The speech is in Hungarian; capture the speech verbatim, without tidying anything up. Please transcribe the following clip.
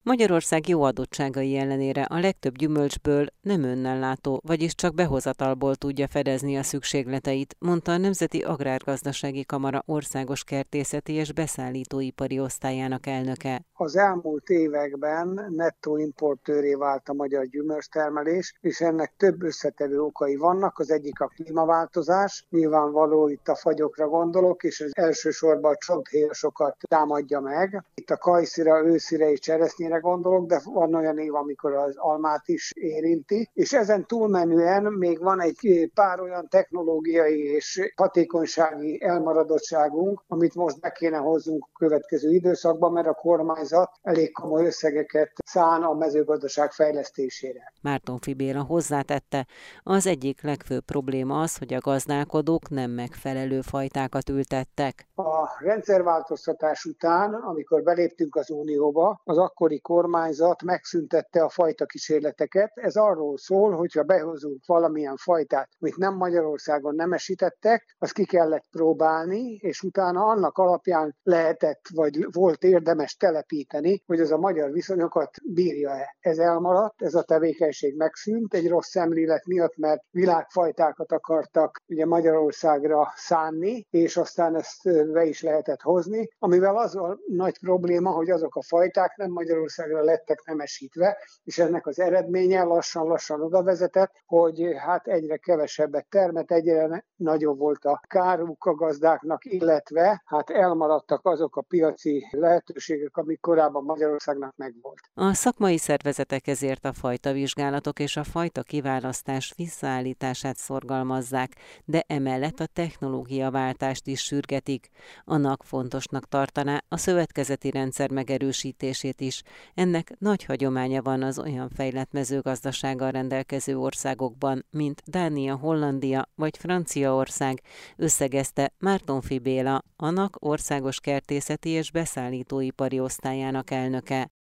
Magyarország jó adottságai ellenére a legtöbb gyümölcsből nem önnellátó, vagyis csak behozatalból tudja fedezni a szükségleteit, mondta a Nemzeti Agrárgazdasági Kamara Országos Kertészeti és Beszállítóipari Osztályának elnöke. Az elmúlt években nettó importőré vált a magyar gyümölcstermelés, és ennek több összetevő okai vannak. Az egyik a klímaváltozás, nyilvánvaló itt a fagyokra gondolok, és az elsősorban a csonthéjasokat támadja meg. Itt a kajszira, őszire és cseresznyére gondolok, de van olyan év, amikor az almát is érinti. És ezen túlmenően még van egy pár olyan technológiai és hatékonysági elmaradottságunk, amit most be kéne hozzunk a következő időszakban, mert a kormányzat elég komoly összegeket szán a mezőgazdaság fejlesztésére. Mártonffy Béla hozzátette, az egyik legfőbb probléma az, hogy a gazdálkodók nem megfelelő fajtákat ültettek. A rendszerváltoztatás után, amikor beléptünk az Unióba, az akkori kormányzat megszüntette a fajta kísérleteket. Ez arról szól, hogyha behozunk valamilyen fajtát, amit nem Magyarországon nemesítettek, azt ki kellett próbálni, és utána annak alapján lehetett, vagy volt érdemes telepíteni, hogy az a magyar viszonyokat bírja-e. Ez elmaradt, ez a tevékenység megszűnt egy rossz szemlélet miatt, mert világfajtákat akartak ugye Magyarországra szánni, és aztán ezt be is lehetett hozni, amivel az a nagy probléma, hogy azok a fajták nem Magyarországra lettek nemesítve, és ennek az eredménye lassan-lassan oda vezetett, hogy hát egyre kevesebbet termett, egyre nagyobb volt a káruk a gazdáknak, illetve hát elmaradtak azok a piaci lehetőségek, amik korábban Magyarországnak megvolt. A szakmai szervezetek ezért a fajtavizsgálatok és a fajta kiválasztás visszaállítását szorgalmazzák, de emellett a technológiaváltást is sürgetik. Annak fontosnak tartaná a szövetkezeti rendszer megerősítését is. Ennek nagy hagyománya van az olyan fejlett mezőgazdasággal rendelkező országokban, mint Dánia, Hollandia vagy Franciaország, összegezte Mártonffy Béla, annak Országos Kertészeti és Beszállítóipari Osztályának elnöke.